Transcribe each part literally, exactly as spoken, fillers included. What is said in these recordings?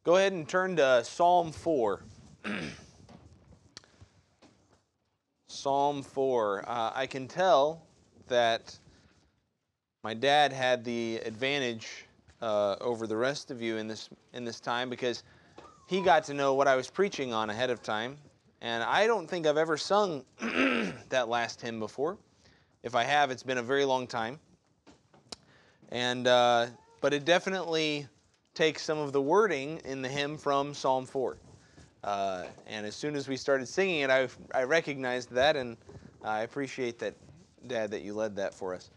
Go ahead and turn to Psalm four. Psalm four. Uh, I can tell that my dad had the advantage uh, over the rest of you in this in this time because he got to know what I was preaching on ahead of time. And I don't think I've ever sung that last hymn before. If I have, it's been a very long time. And uh, but it definitely takes some of the wording in the hymn from Psalm four. Uh, and as soon as we started singing it, I, I recognized that, and I appreciate that, Dad, that you led that for us.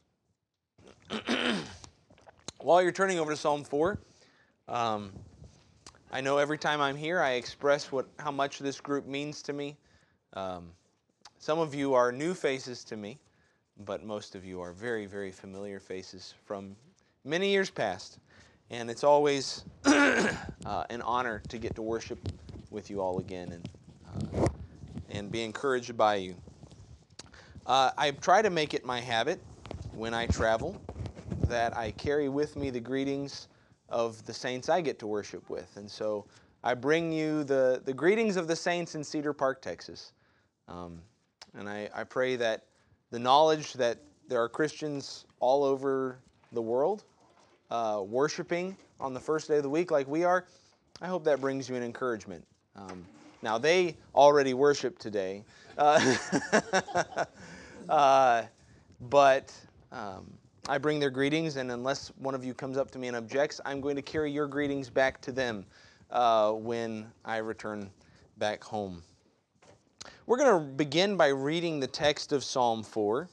While you're turning over to Psalm four, um, I know every time I'm here, I express what how much this group means to me. Um, some of you are new faces to me, but most of you are very, very familiar faces from many years past. And it's always uh, an honor to get to worship with you all again and uh, and be encouraged by you. Uh, I try to make it my habit when I travel that I carry with me the greetings of the saints I get to worship with. And so I bring you the, the greetings of the saints in Cedar Park, Texas. Um, and I, I pray that the knowledge that there are Christians all over the world uh, worshiping on the first day of the week like we are, I hope that brings you an encouragement. Um, now, they already worship today, uh, uh, but um, I bring their greetings, and unless one of you comes up to me and objects, I'm going to carry your greetings back to them uh, when I return back home. We're going to begin by reading the text of Psalm four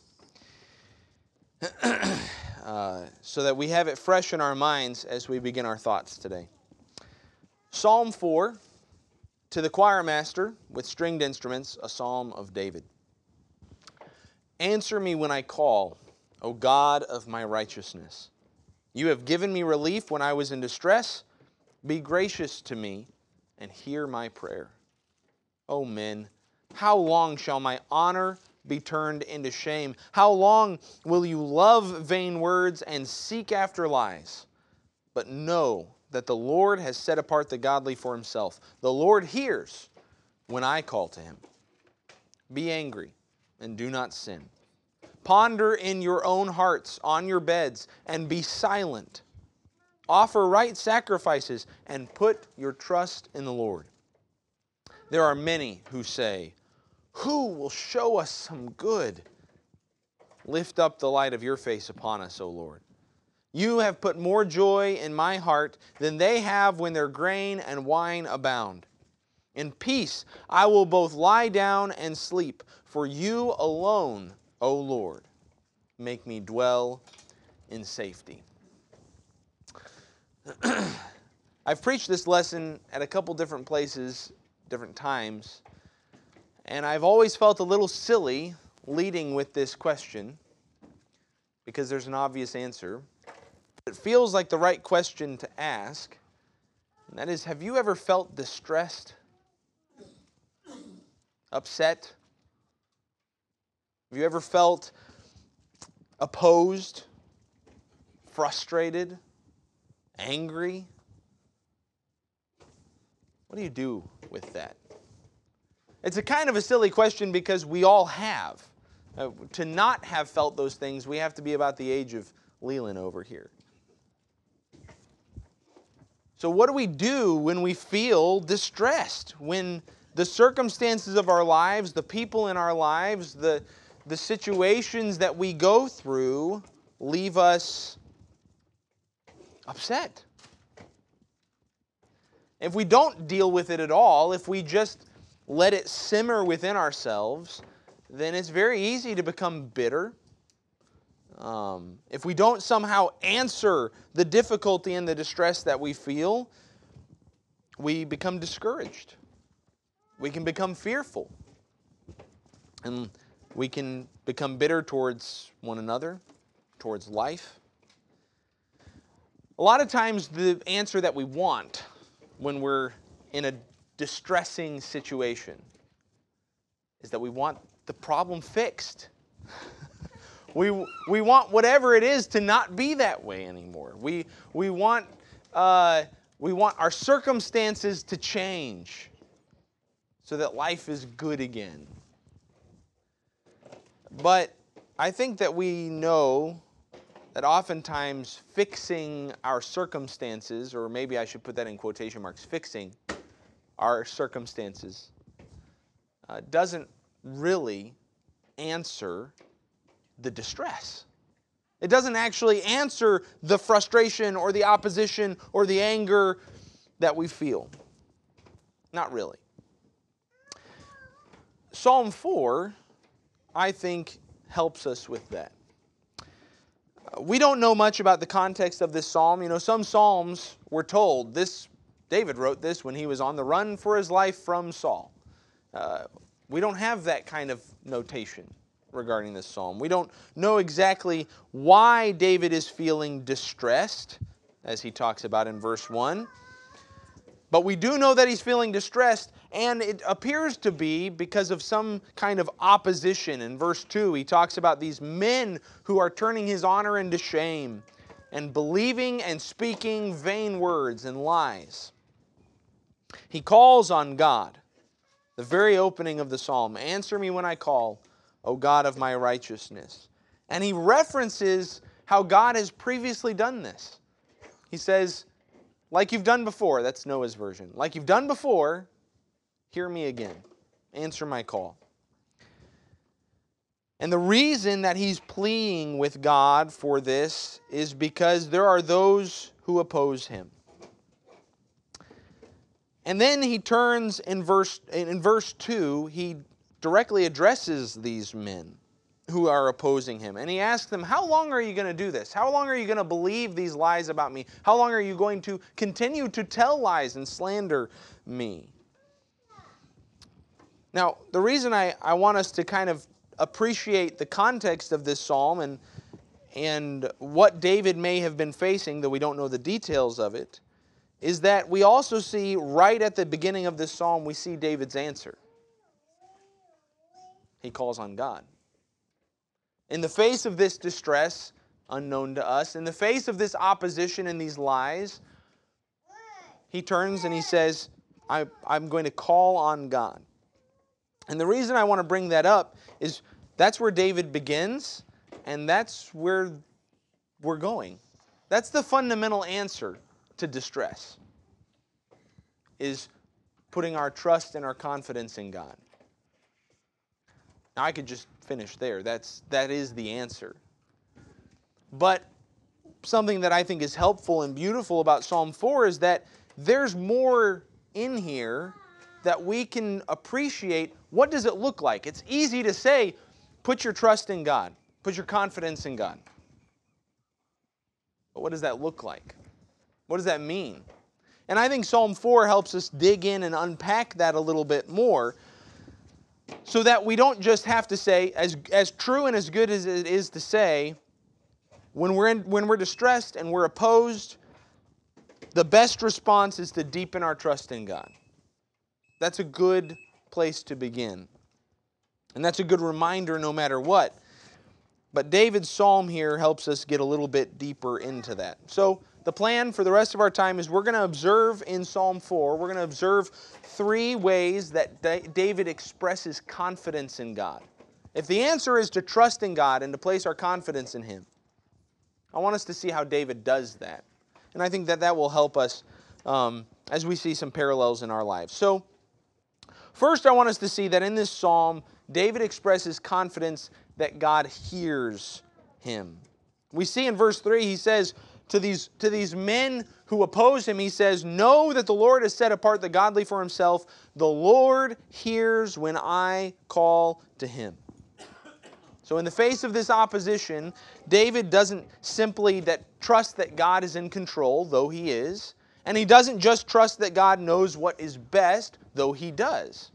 uh, so that we have it fresh in our minds as we begin our thoughts today. Psalm four, to the choir master with stringed instruments, a psalm of David. Answer me when I call, O God of my righteousness. You have given me relief when I was in distress. Be gracious to me and hear my prayer. O men, how long shall my honor be turned into shame? How long will you love vain words and seek after lies? But know that the Lord has set apart the godly for himself. The Lord hears when I call to him. Be angry and do not sin. Ponder in your own hearts on your beds and be silent. Offer right sacrifices and put your trust in the Lord. There are many who say, who will show us some good? Lift up the light of your face upon us, O Lord. You have put more joy in my heart than they have when their grain and wine abound. In peace I will both lie down and sleep, for you alone, O Lord, make me dwell in safety. I've preached this lesson at a couple different places, different times, and I've always felt a little silly leading with this question because there's an obvious answer. It feels like the right question to ask, and that is, have you ever felt distressed, upset? Have you ever felt opposed, frustrated, angry? What do you do with that? It's a kind of a silly question because we all have. Uh, to not have felt those things, we have to be about the age of Leland over here. So what do we do when we feel distressed? When the circumstances of our lives, the people in our lives, the, the situations that we go through leave us upset? If we don't deal with it at all, if we just let it simmer within ourselves, then it's very easy to become bitter. Um, if we don't somehow answer the difficulty and the distress that we feel, we become discouraged. We can become fearful. And we can become bitter towards one another, towards life. A lot of times the answer that we want when we're in a distressing situation is that we want the problem fixed. We, we want whatever it is to not be that way anymore. We, we want uh, We want our circumstances to change so that life is good again. But I think that we know that oftentimes fixing our circumstances, or maybe I should put that in quotation marks, fixing our circumstances, uh, doesn't really answer the distress. It doesn't actually answer the frustration or the opposition or the anger that we feel. Not really. Psalm four, I think, helps us with that. We don't know much about the context of this psalm. You know, some psalms we're told this, David wrote this when he was on the run for his life from Saul. Uh, we don't have that kind of notation regarding this psalm. We don't know exactly why David is feeling distressed, as he talks about in verse one. But we do know that he's feeling distressed, and it appears to be because of some kind of opposition. In verse two, he talks about these men who are turning his honor into shame and believing and speaking vain words and lies. He calls on God. The very opening of the psalm, answer me when I call, O God of my righteousness. And he references how God has previously done this. He says, like you've done before, that's Noah's version. Like you've done before, hear me again. Answer my call. And the reason that he's pleading with God for this is because there are those who oppose him. And then he turns in verse, in verse two, he directly addresses these men who are opposing him. And he asks them, how long are you going to do this? How long are you going to believe these lies about me? How long are you going to continue to tell lies and slander me? Now, the reason I, I want us to kind of appreciate the context of this psalm and, and what David may have been facing, though we don't know the details of it, is that we also see right at the beginning of this psalm, we see David's answer. He calls on God. In the face of this distress, unknown to us, in the face of this opposition and these lies, he turns and he says, I, I'm going to call on God. And the reason I want to bring that up is that's where David begins, and that's where we're going. That's the fundamental answer to distress, is putting our trust and our confidence in God. Now, I could just finish there. That's, that is the answer. But something that I think is helpful and beautiful about Psalm four is that there's more in here that we can appreciate. What does it look like? It's easy to say, put your trust in God. Put your confidence in God. But what does that look like? What does that mean? And I think Psalm four helps us dig in and unpack that a little bit more so that we don't just have to say, as, as true and as good as it is to say, when we're, in, when we're distressed and we're opposed, the best response is to deepen our trust in God. That's a good place to begin. And that's a good reminder no matter what. But David's psalm here helps us get a little bit deeper into that. So the plan for the rest of our time is we're going to observe in Psalm four, we're going to observe three ways that David expresses confidence in God. If the answer is to trust in God and to place our confidence in Him, I want us to see how David does that. And I think that that will help us um, as we see some parallels in our lives. So first I want us to see that in this psalm, David expresses confidence that God hears him. We see in verse three, he says to these, to these men who oppose him, he says, know that the Lord has set apart the godly for himself. The Lord hears when I call to him. So in the face of this opposition, David doesn't simply that trust that God is in control, though he is, and he doesn't just trust that God knows what is best, though he does.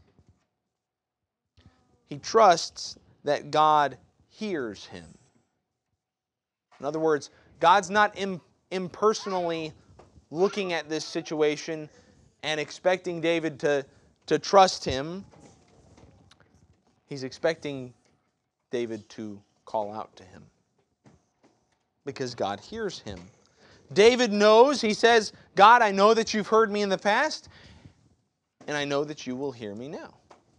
He trusts that God hears him. In other words, God's not im- impersonally looking at this situation and expecting David to, to trust him. He's expecting David to call out to him because God hears him. David knows, he says, God, I know that you've heard me in the past, and I know that you will hear me now.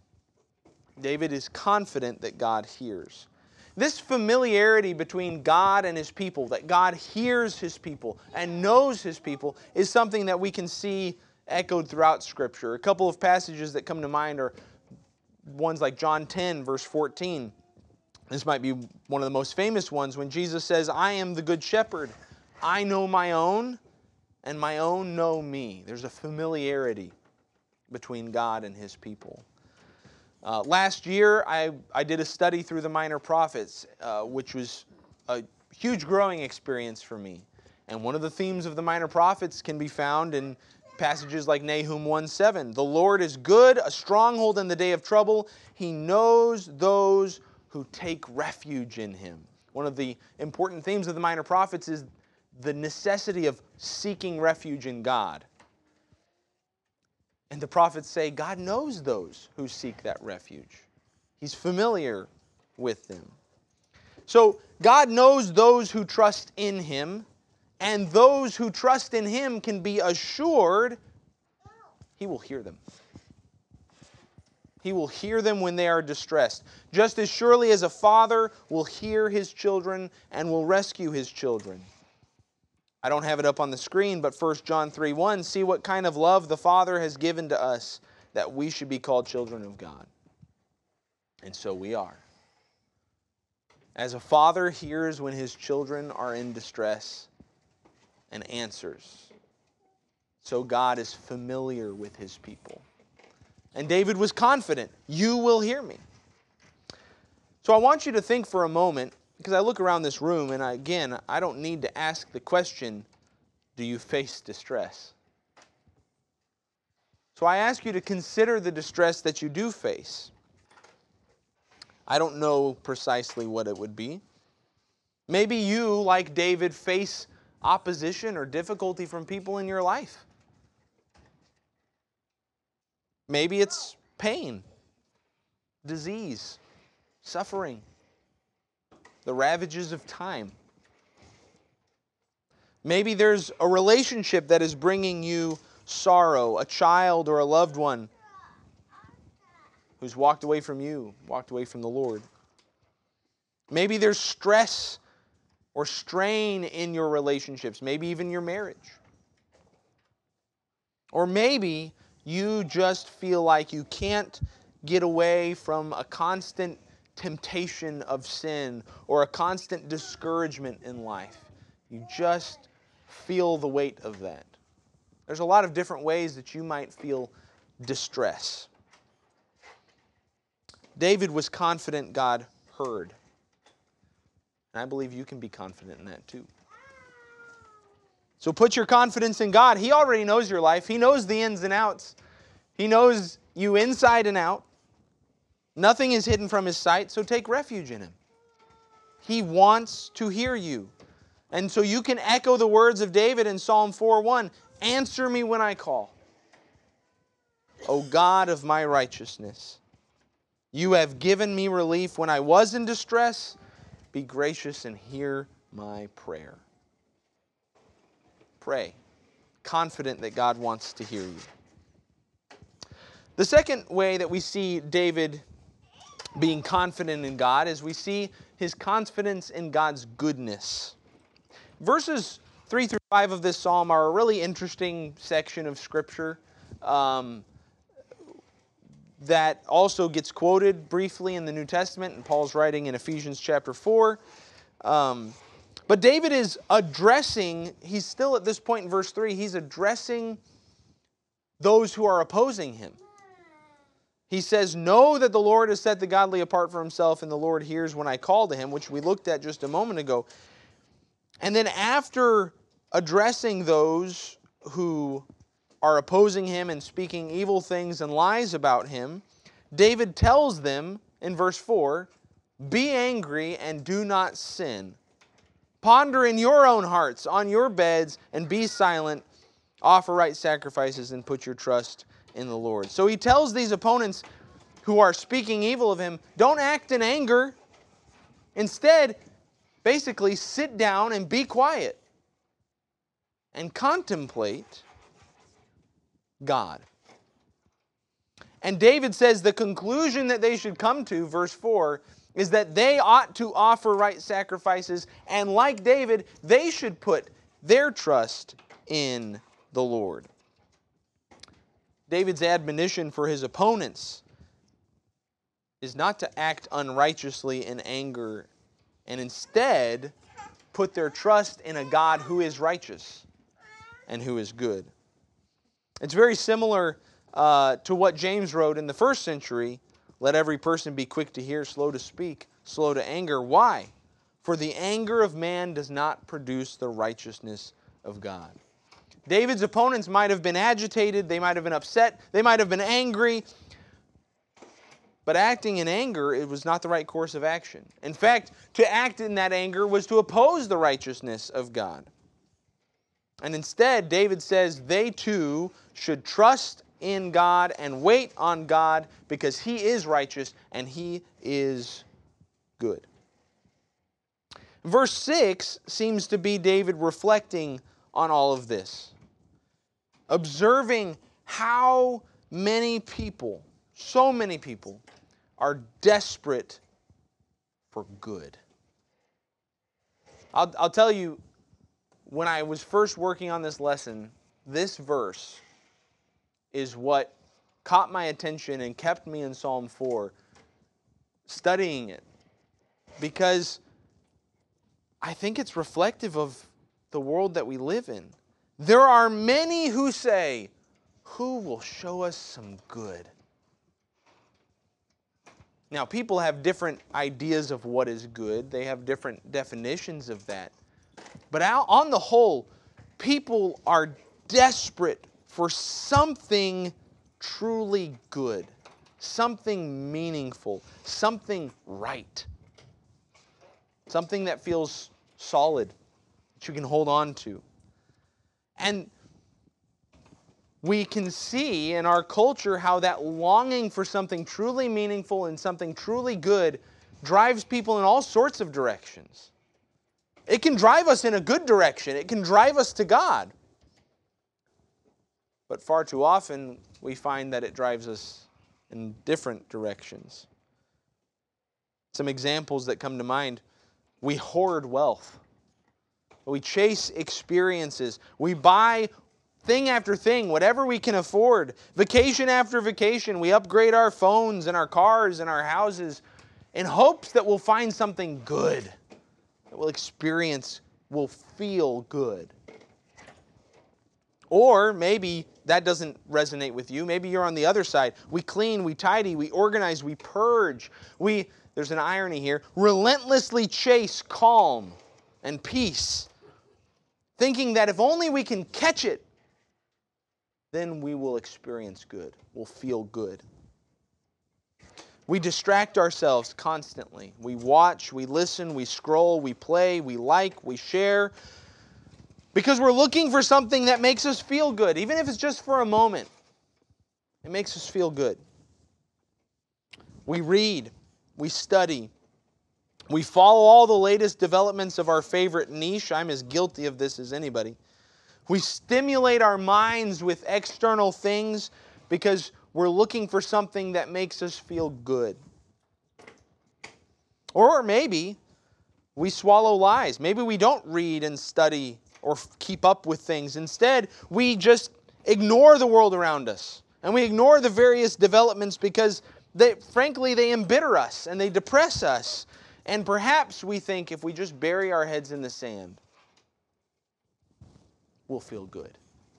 David is confident that God hears. This familiarity between God and His people, that God hears His people and knows His people, is something that we can see echoed throughout Scripture. A couple of passages that come to mind are ones like John ten, verse fourteen. This might be one of the most famous ones when Jesus says, I am the good shepherd. I know my own, and my own know me. There's a familiarity between God and His people. Uh, last year, I, I did a study through the Minor Prophets, uh, which was a huge growing experience for me. And one of the themes of the Minor Prophets can be found in passages like Nahum one seven. The Lord is good, a stronghold in the day of trouble. He knows those who take refuge in Him. One of the important themes of the Minor Prophets is the necessity of seeking refuge in God. And the prophets say God knows those who seek that refuge. He's familiar with them. So God knows those who trust in Him, and those who trust in Him can be assured He will hear them. He will hear them when they are distressed. Just as surely as a father will hear his children and will rescue his children. I don't have it up on the screen, but First John three one, see what kind of love the Father has given to us that we should be called children of God. And so we are. As a father hears when his children are in distress and answers, so God is familiar with His people. And David was confident, you will hear me. So I want you to think for a moment, because I look around this room, and I, again, I don't need to ask the question, do you face distress? So I ask you to consider the distress that you do face. I don't know precisely what it would be. Maybe you, like David, face opposition or difficulty from people in your life. Maybe it's pain, disease, suffering, the ravages of time. Maybe there's a relationship that is bringing you sorrow, a child or a loved one who's walked away from you, walked away from the Lord. Maybe there's stress or strain in your relationships, maybe even your marriage. Or maybe you just feel like you can't get away from a constant temptation of sin or a constant discouragement in life. You just feel the weight of that. There's a lot of different ways that you might feel distress. David was confident God heard. And I believe you can be confident in that too. So put your confidence in God. He already knows your life. He knows the ins and outs. He knows you inside and out. Nothing is hidden from His sight, so take refuge in Him. He wants to hear you. And so you can echo the words of David in Psalm four one. Answer me when I call. O God of my righteousness, you have given me relief when I was in distress. Be gracious and hear my prayer. Pray, confident that God wants to hear you. The second way that we see David being confident in God is we see his confidence in God's goodness. Verses three through five of this psalm are a really interesting section of Scripture um, that also gets quoted briefly in the New Testament, and Paul's writing in Ephesians chapter four. Um, but David is addressing, he's still at this point in verse three, he's addressing those who are opposing him. He says, know that the Lord has set the godly apart for Himself, and the Lord hears when I call to Him, which we looked at just a moment ago. And then after addressing those who are opposing Him and speaking evil things and lies about Him, David tells them in verse four, be angry and do not sin. Ponder in your own hearts, on your beds, and be silent. Offer right sacrifices and put your trust in the Lord. So he tells these opponents who are speaking evil of him, don't act in anger. Instead, basically sit down and be quiet. and contemplate God. And David says the conclusion that they should come to, verse four, is that they ought to offer right sacrifices, and like David, they should put their trust in the Lord. David's admonition for his opponents is not to act unrighteously in anger, and instead put their trust in a God who is righteous and who is good. It's very similar uh, to what James wrote in the first century. Let every person be quick to hear, slow to speak, slow to anger. Why? For the anger of man does not produce the righteousness of God. David's opponents might have been agitated, they might have been upset, they might have been angry, but acting in anger, it was not the right course of action. In fact, to act in that anger was to oppose the righteousness of God. And instead, David says they too should trust in God and wait on God because He is righteous and He is good. Verse six seems to be David reflecting on all of this, observing how many people, so many people, are desperate for good. I'll, I'll tell you, when I was first working on this lesson, this verse is what caught my attention and kept me in Psalm four, studying it, because I think it's reflective of the world that we live in. There are many who say, "Who will show us some good?" Now, people have different ideas of what is good. They have different definitions of that. But on the whole, people are desperate for something truly good, something meaningful, something right, something that feels solid, that you can hold on to. And we can see in our culture how that longing for something truly meaningful and something truly good drives people in all sorts of directions. It can drive us in a good direction. It can drive us to God. But far too often, we find that it drives us in different directions. Some examples that come to mind: we hoard wealth. We chase experiences. We buy thing after thing, whatever we can afford. Vacation after vacation. We upgrade our phones and our cars and our houses in hopes that we'll find something good, that we'll experience, we'll feel good. Or maybe that doesn't resonate with you. Maybe you're on the other side. We clean, we tidy, we organize, we purge. We, there's an irony here, relentlessly chase calm and peace, thinking that if only we can catch it, then we will experience good. We'll feel good. We distract ourselves constantly. We watch, we listen, we scroll, we play, we like, we share, because we're looking for something that makes us feel good, even if it's just for a moment. It makes us feel good. We read, we study, we follow all the latest developments of our favorite niche. I'm as guilty of this as anybody. We stimulate our minds with external things because we're looking for something that makes us feel good. Or maybe we swallow lies. Maybe we don't read and study or keep up with things. Instead, we just ignore the world around us. And we ignore the various developments because, they, frankly, they embitter us and they depress us. And perhaps we think if we just bury our heads in the sand, we'll feel good.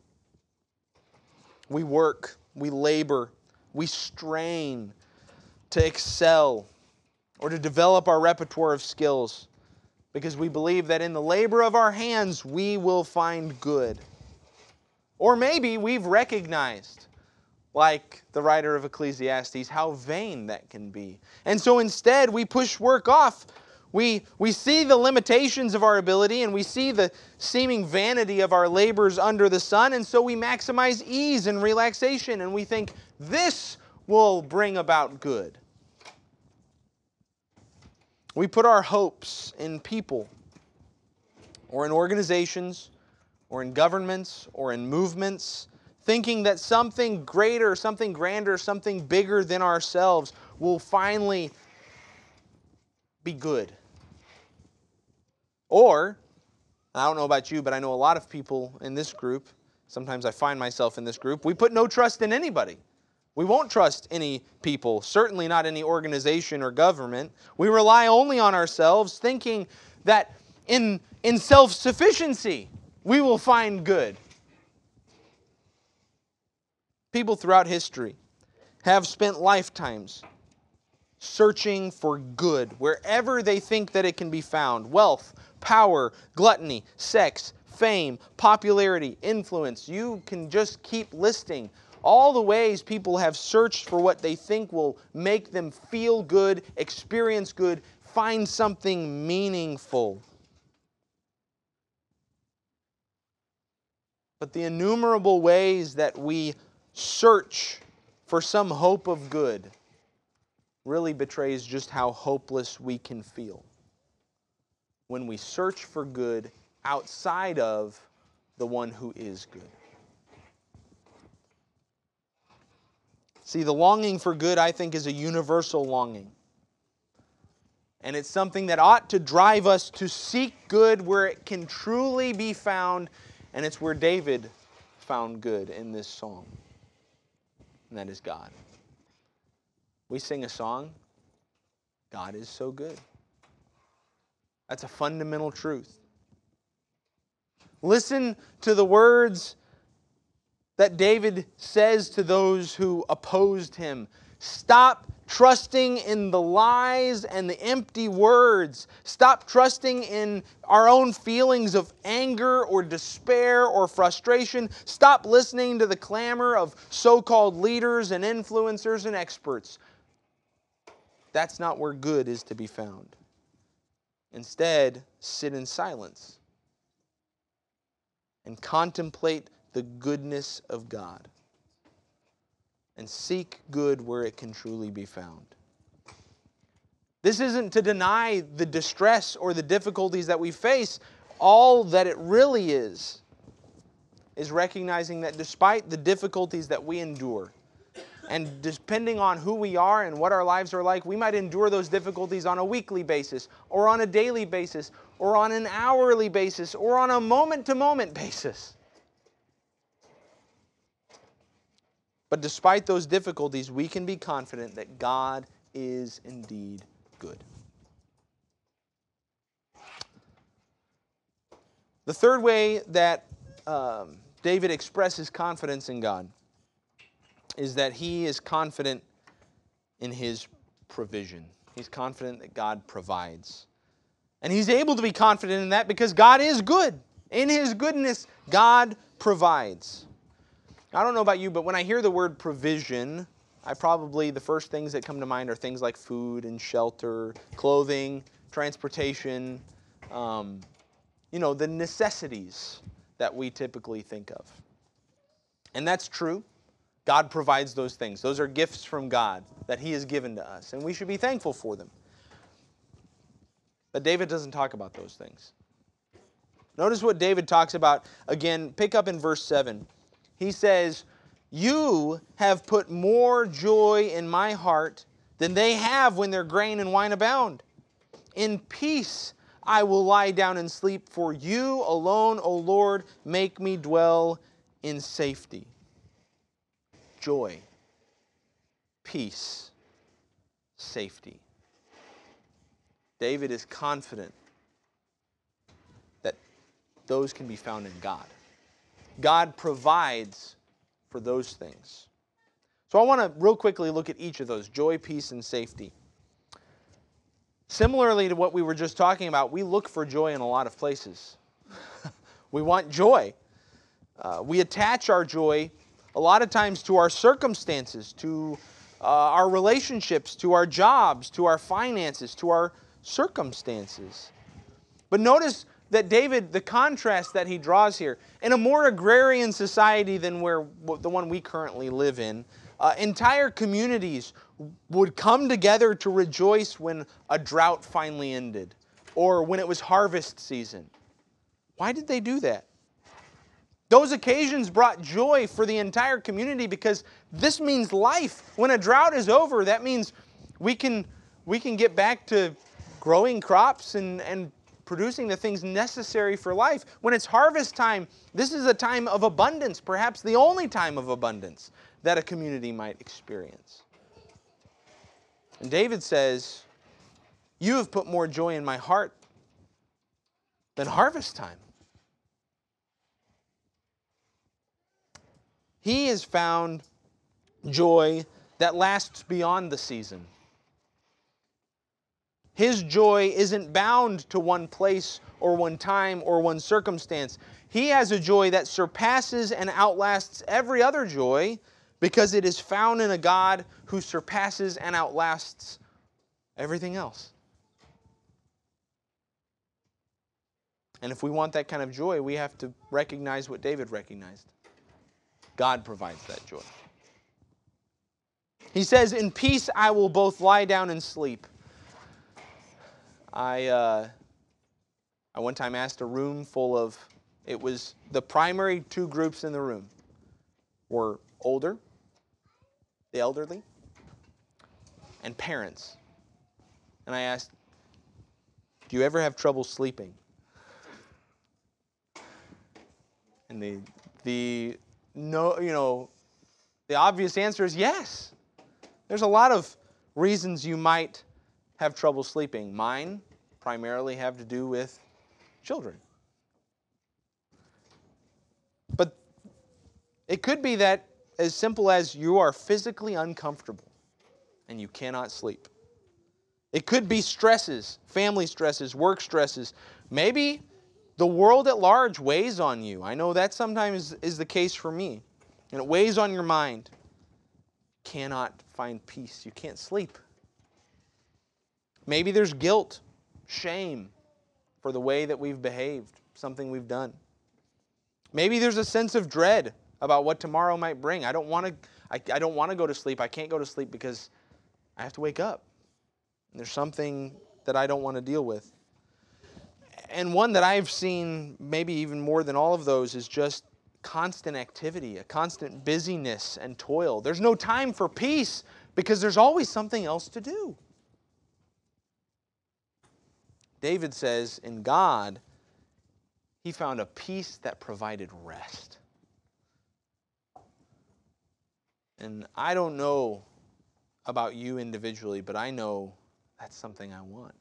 We work, we labor, we strain to excel or to develop our repertoire of skills because we believe that in the labor of our hands we will find good. Or maybe we've recognized, like the writer of Ecclesiastes, how vain that can be. And so instead we push work off. We, we see the limitations of our ability and we see the seeming vanity of our labors under the sun, and so we maximize ease and relaxation and we think this will bring about good. We put our hopes in people or in organizations or in governments or in movements, thinking that something greater, something grander, something bigger than ourselves will finally be good. Or, I don't know about you, but I know a lot of people in this group, sometimes I find myself in this group, we put no trust in anybody. We won't trust any people, certainly not any organization or government. We rely only on ourselves, thinking that in, in self-sufficiency we will find good. People throughout history have spent lifetimes searching for good wherever they think that it can be found. Wealth, power, gluttony, sex, fame, popularity, influence. You can just keep listing all the ways people have searched for what they think will make them feel good, experience good, find something meaningful. But the innumerable ways that we search for some hope of good really betrays just how hopeless we can feel when we search for good outside of the one who is good. See, the longing for good, I think, is a universal longing. And it's something that ought to drive us to seek good where it can truly be found, and it's where David found good in this song. And that is God. We sing a song, God is so good. That's a fundamental truth. Listen to the words that David says to those who opposed him. Stop trusting in the lies and the empty words. Stop trusting in our own feelings of anger or despair or frustration. Stop listening to the clamor of so-called leaders and influencers and experts. That's not where good is to be found. Instead, sit in silence and contemplate the goodness of God, and seek good where it can truly be found. This isn't to deny the distress or the difficulties that we face. All that it really is, is recognizing that despite the difficulties that we endure, and depending on who we are and what our lives are like, we might endure those difficulties on a weekly basis, or on a daily basis, or on an hourly basis, or on a moment-to-moment basis. But despite those difficulties, we can be confident that God is indeed good. The third way that um, David expresses confidence in God is that he is confident in his provision. He's confident that God provides. And he's able to be confident in that because God is good. In his goodness, God provides. I don't know about you, but when I hear the word provision, I probably, the first things that come to mind are things like food and shelter, clothing, transportation, um, you know, the necessities that we typically think of. And that's true. God provides those things. Those are gifts from God that He has given to us, and we should be thankful for them. But David doesn't talk about those things. Notice what David talks about. Again, pick up in verse seven. He says, "You have put more joy in my heart than they have when their grain and wine abound. In peace I will lie down and sleep, for you alone, O Lord, make me dwell in safety." Joy, peace, safety. David is confident that those can be found in God. God provides for those things. So I want to real quickly look at each of those, joy, peace, and safety. Similarly to what we were just talking about, we look for joy in a lot of places. We want joy. Uh, we attach our joy a lot of times to our circumstances, to uh, our relationships, to our jobs, to our finances, to our circumstances. But notice that David, the contrast that he draws here, in a more agrarian society than where the one we currently live in, uh, entire communities would come together to rejoice when a drought finally ended, or when it was harvest season. Why did they do that? Those occasions brought joy for the entire community because this means life. When a drought is over, that means we can, we can get back to growing crops and, and producing the things necessary for life. When it's harvest time, this is a time of abundance, perhaps the only time of abundance that a community might experience. And David says, you have put more joy in my heart than harvest time. He has found joy that lasts beyond the season. His joy isn't bound to one place or one time or one circumstance. He has a joy that surpasses and outlasts every other joy because it is found in a God who surpasses and outlasts everything else. And if we want that kind of joy, we have to recognize what David recognized. God provides that joy. He says, in peace I will both lie down and sleep. I, uh, I one time asked a room full of, it was the primary two groups in the room were older, the elderly, and parents. And I asked, do you ever have trouble sleeping? And the, the no, you know, the obvious answer is yes. There's a lot of reasons you might have trouble sleeping. Mine primarily have to do with children. But it could be that as simple as you are physically uncomfortable and you cannot sleep. It could be stresses, family stresses, work stresses. Maybe the world at large weighs on you. I know that sometimes is the case for me. And it weighs on your mind. You cannot find peace. You can't sleep. Maybe there's guilt, shame for the way that we've behaved, something we've done. Maybe there's a sense of dread about what tomorrow might bring. I don't want to I, I don't want to go to sleep. I can't go to sleep because I have to wake up. And there's something that I don't want to deal with. And one that I've seen maybe even more than all of those is just constant activity, a constant busyness and toil. There's no time for peace because there's always something else to do. David says, in God, he found a peace that provided rest. And I don't know about you individually, but I know that's something I want.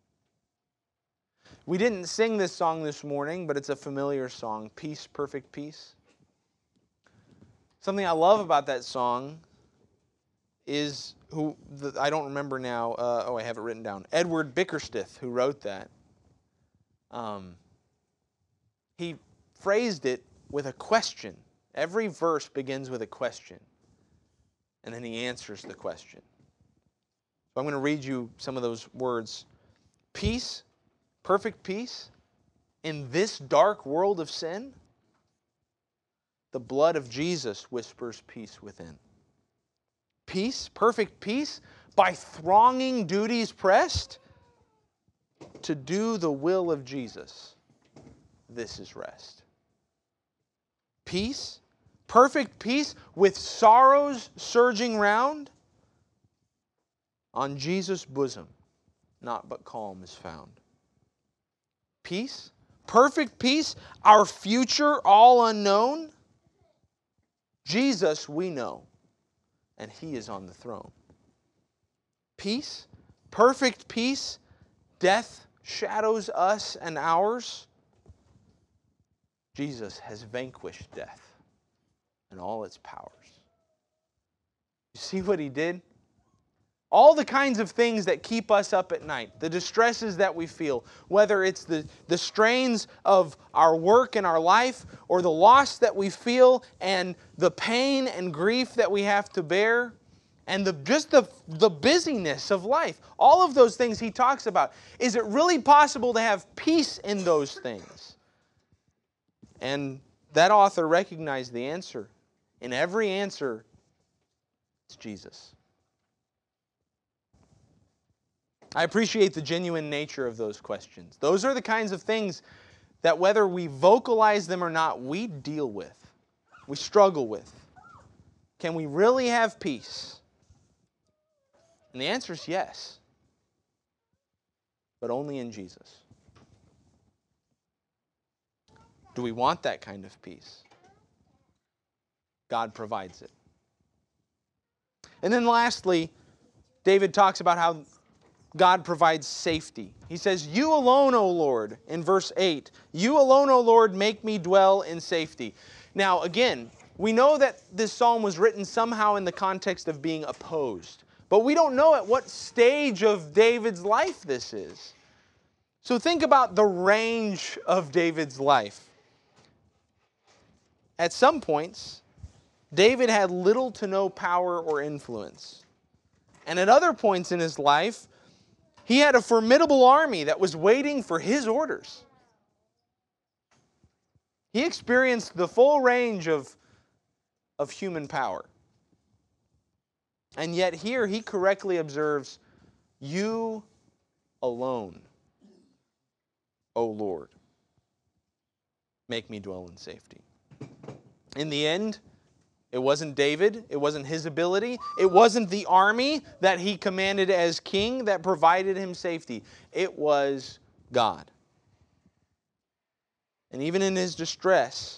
We didn't sing this song this morning, but it's a familiar song, Peace, Perfect Peace. Something I love about that song is, who the, I don't remember now, uh, oh, I have it written down, Edward Bickersteth, who wrote that. Um, he phrased it with a question. Every verse begins with a question, and then he answers the question. So I'm going to read you some of those words. Peace, perfect peace, in this dark world of sin, the blood of Jesus whispers peace within. Peace, perfect peace, by thronging duties pressed, to do the will of Jesus, this is rest. Peace, perfect peace, with sorrows surging round, on Jesus' bosom, naught but calm is found. Peace, perfect peace, our future all unknown, Jesus we know, and He is on the throne. Peace, perfect peace, death shadows us and ours. Jesus has vanquished death and all its powers. You see what He did? All the kinds of things that keep us up at night, the distresses that we feel, whether it's the, the strains of our work and our life, or the loss that we feel, and the pain and grief that we have to bear, and the, just the, the busyness of life. All of those things He talks about. Is it really possible to have peace in those things? And that author recognized the answer. In every answer, it's Jesus. I appreciate the genuine nature of those questions. Those are the kinds of things that whether we vocalize them or not, we deal with, we struggle with. Can we really have peace? And the answer is yes, but only in Jesus. Do we want that kind of peace? God provides it. And then lastly, David talks about how God provides safety. He says, "You alone, O Lord," in verse eight, "You alone, O Lord, make me dwell in safety." Now, again, we know that this psalm was written somehow in the context of being opposed. But we don't know at what stage of David's life this is. So think about the range of David's life. At some points, David had little to no power or influence. And at other points in his life, he had a formidable army that was waiting for his orders. He experienced the full range of, of human power. And yet here he correctly observes, "You alone, O Lord, make me dwell in safety." In the end, it wasn't David, it wasn't his ability, it wasn't the army that he commanded as king that provided him safety. It was God. And even in his distress,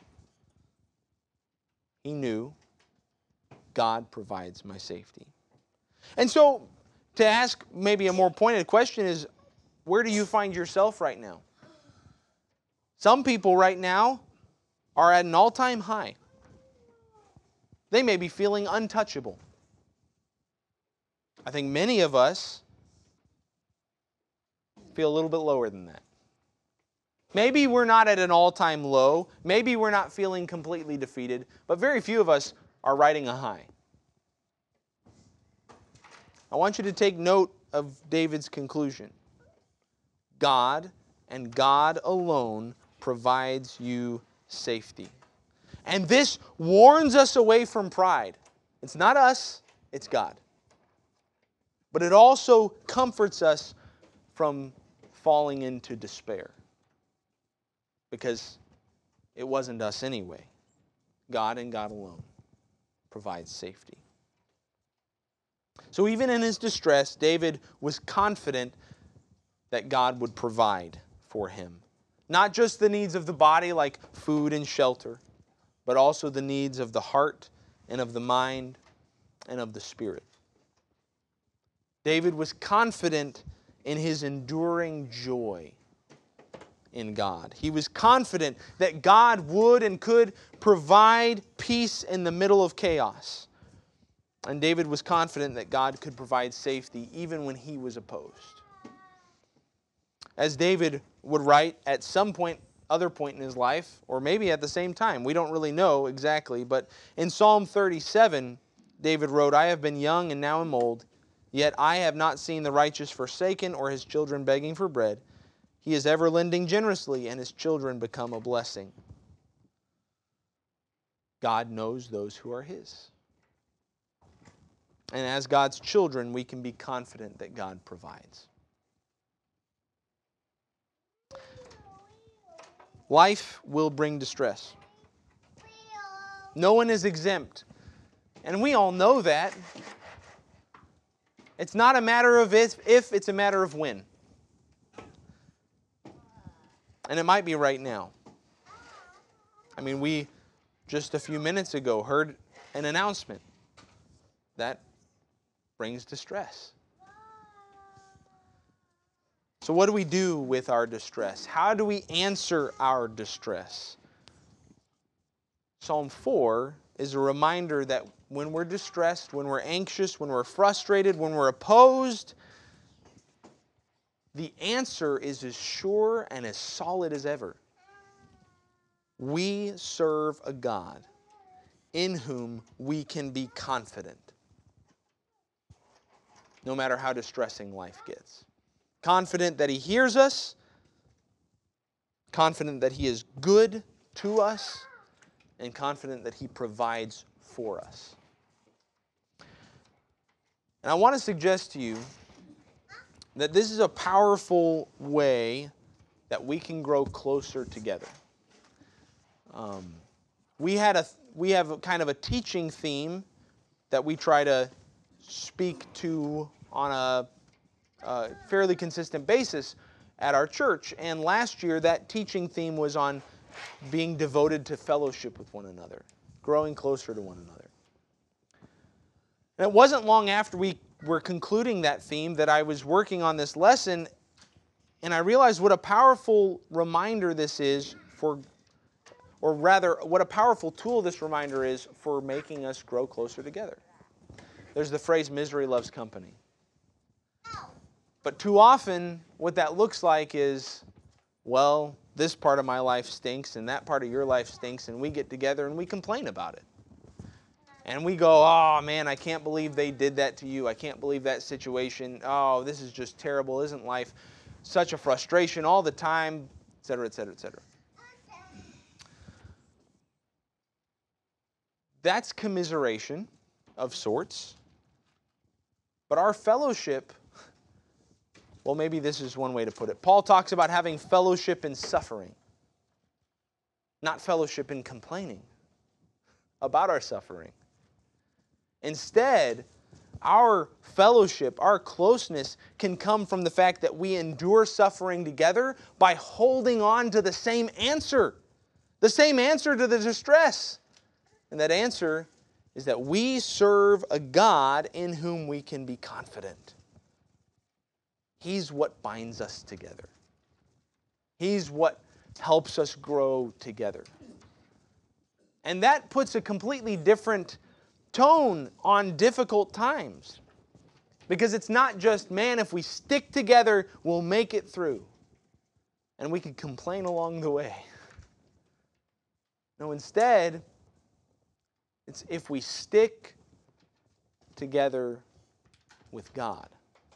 he knew, God provides my safety. And so, to ask maybe a more pointed question is, where do you find yourself right now? Some people right now are at an all-time high. They may be feeling untouchable. I think many of us feel a little bit lower than that. Maybe we're not at an all-time low. Maybe we're not feeling completely defeated. But very few of us are riding a high. I want you to take note of David's conclusion. God and God alone provides you safety. And this warns us away from pride. It's not us, it's God. But it also comforts us from falling into despair. Because it wasn't us anyway. God and God alone provides safety. So even in his distress, David was confident that God would provide for him. Not just the needs of the body like food and shelter, but also the needs of the heart and of the mind and of the spirit. David was confident in his enduring joy in God. He was confident that God would and could provide peace in the middle of chaos. And David was confident that God could provide safety even when he was opposed. As David would write at some point, other point in his life, or maybe at the same time, we don't really know exactly, but in Psalm thirty-seven, David wrote, "I have been young and now am old, yet I have not seen the righteous forsaken or his children begging for bread. He is ever lending generously, and his children become a blessing." God knows those who are his. And as God's children, we can be confident that God provides. Life will bring distress. No one is exempt. And we all know that. It's not a matter of if, if, it's a matter of when. And it might be right now. I mean, we just a few minutes ago heard an announcement that brings distress. So what do we do with our distress? How do we answer our distress? Psalm four is a reminder that when we're distressed, when we're anxious, when we're frustrated, when we're opposed, the answer is as sure and as solid as ever. We serve a God in whom we can be confident, no matter how distressing life gets. Confident that He hears us, confident that He is good to us, and confident that He provides for us. And I want to suggest to you that this is a powerful way that we can grow closer together. Um, we had a we have a kind of a teaching theme that we try to speak to on a, a fairly consistent basis at our church. And last year, that teaching theme was on being devoted to fellowship with one another, growing closer to one another. And it wasn't long after we were concluding that theme that I was working on this lesson, and I realized what a powerful reminder this is for, or rather, what a powerful tool this reminder is for making us grow closer together. There's the phrase, misery loves company. But too often, what that looks like is, well, this part of my life stinks, and that part of your life stinks, and we get together and we complain about it. And we go, oh man, I can't believe they did that to you. I can't believe that situation. Oh, this is just terrible. Isn't life such a frustration all the time, et cetera, et cetera, et cetera. That's commiseration of sorts. But our fellowship, well, maybe this is one way to put it. Paul talks about having fellowship in suffering, not fellowship in complaining about our suffering. Instead, our fellowship, our closeness can come from the fact that we endure suffering together by holding on to the same answer, the same answer to the distress. And that answer is that we serve a God in whom we can be confident. He's what binds us together. He's what helps us grow together. And that puts a completely different tone on difficult times. Because it's not just, man, if we stick together, we'll make it through. And we can complain along the way. No, instead, it's if we stick together with God,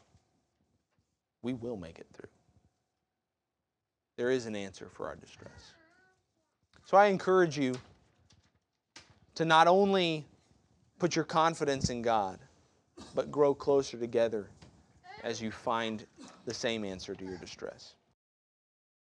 we will make it through. There is an answer for our distress. So I encourage you to not only put your confidence in God, but grow closer together as you find the same answer to your distress.